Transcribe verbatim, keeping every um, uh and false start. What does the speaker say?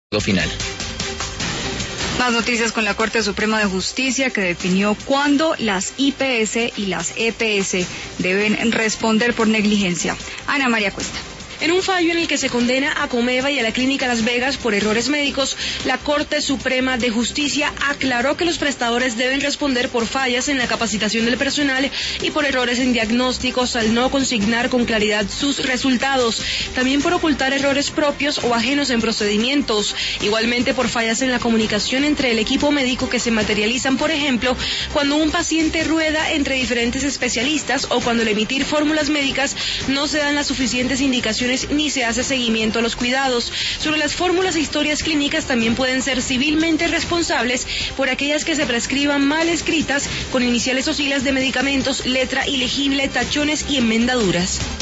final. Más noticias con la Corte Suprema de Justicia, que definió cuándo las I P S y las E P S deben responder por negligencia. Ana María Cuesta. En un fallo en el que se condena a Comeva y a la Clínica Las Vegas por errores médicos, la Corte Suprema de Justicia aclaró que los prestadores deben responder por fallas en la capacitación del personal y por errores en diagnósticos al no consignar con claridad sus resultados, también por ocultar errores propios o ajenos en procedimientos, igualmente por fallas en la comunicación entre el equipo médico que se materializan, por ejemplo, cuando un paciente rueda entre diferentes especialistas o cuando al emitir fórmulas médicas no se dan las suficientes indicaciones ni se hace seguimiento a los cuidados. Sobre las fórmulas e historias clínicas también pueden ser civilmente responsables por aquellas que se prescriban mal escritas con iniciales o siglas de medicamentos, letra ilegible, tachones y enmendaduras.